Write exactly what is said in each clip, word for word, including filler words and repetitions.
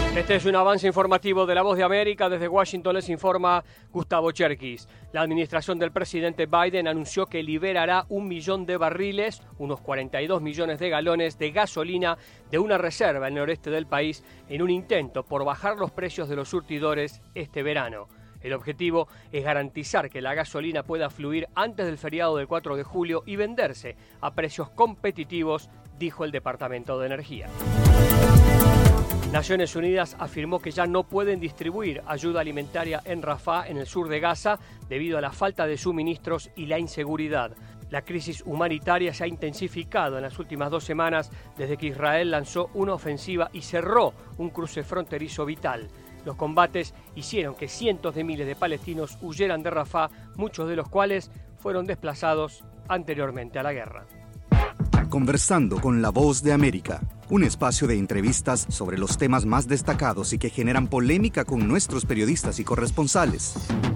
Este es un avance informativo de La Voz de América. Desde Washington les informa Gustavo Cherkis. La administración del presidente Biden anunció que liberará un millón de barriles, unos cuarenta y dos millones de galones de gasolina de una reserva en el noreste del país en un intento por bajar los precios de los surtidores este verano. El objetivo es garantizar que la gasolina pueda fluir antes del feriado del cuatro de julio y venderse a precios competitivos, dijo el Departamento de Energía. Naciones Unidas afirmó que ya no pueden distribuir ayuda alimentaria en Rafah, en el sur de Gaza, debido a la falta de suministros y la inseguridad. La crisis humanitaria se ha intensificado en las últimas dos semanas desde que Israel lanzó una ofensiva y cerró un cruce fronterizo vital. Los combates hicieron que cientos de miles de palestinos huyeran de Rafah, muchos de los cuales fueron desplazados anteriormente a la guerra. Conversando con La Voz de América, un espacio de entrevistas sobre los temas más destacados y que generan polémica con nuestros periodistas y corresponsales.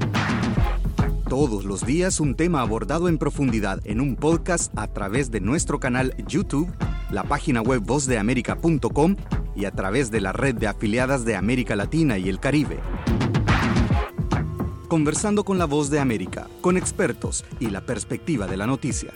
Todos los días un tema abordado en profundidad en un podcast a través de nuestro canal YouTube, la página web voz de américa punto com y a través de la red de afiliadas de América Latina y el Caribe. Conversando con La Voz de América, con expertos y la perspectiva de la noticia.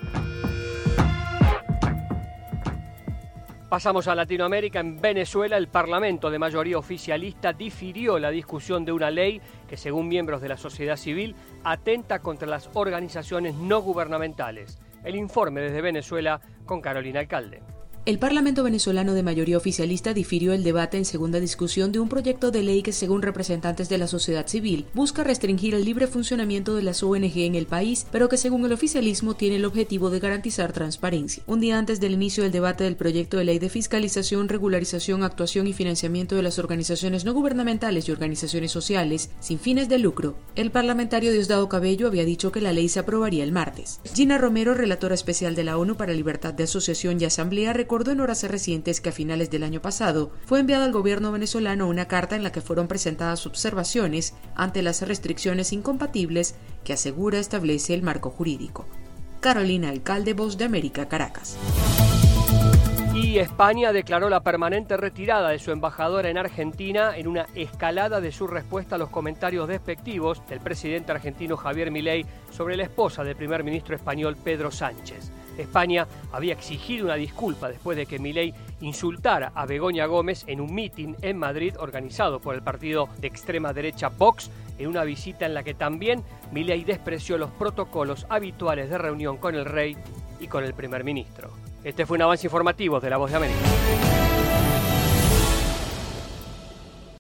Pasamos a Latinoamérica. En Venezuela, el Parlamento de mayoría oficialista difirió la discusión de una ley que, según miembros de la sociedad civil, atenta contra las organizaciones no gubernamentales. El informe desde Venezuela con Carolina Alcalde. El Parlamento venezolano de mayoría oficialista difirió el debate en segunda discusión de un proyecto de ley que, según representantes de la sociedad civil, busca restringir el libre funcionamiento de las O N Ge en el país, pero que, según el oficialismo, tiene el objetivo de garantizar transparencia. Un día antes del inicio del debate del proyecto de ley de fiscalización, regularización, actuación y financiamiento de las organizaciones no gubernamentales y organizaciones sociales sin fines de lucro, el parlamentario Diosdado Cabello había dicho que la ley se aprobaría el martes. Gina Romero, relatora especial de la ONU para Libertad de Asociación y Asamblea, recordó en horas recientes que a finales del año pasado fue enviada al gobierno venezolano una carta en la que fueron presentadas observaciones ante las restricciones incompatibles que asegura establece el marco jurídico. Carolina Alcalde, Voz de América, Caracas. Y España declaró la permanente retirada de su embajadora en Argentina en una escalada de su respuesta a los comentarios despectivos del presidente argentino Javier Milei sobre la esposa del primer ministro español Pedro Sánchez. España había exigido una disculpa después de que Milei insultara a Begoña Gómez en un mitin en Madrid organizado por el partido de extrema derecha Vox, en una visita en la que también Milei despreció los protocolos habituales de reunión con el rey y con el primer ministro. Este fue un avance informativo de La Voz de América.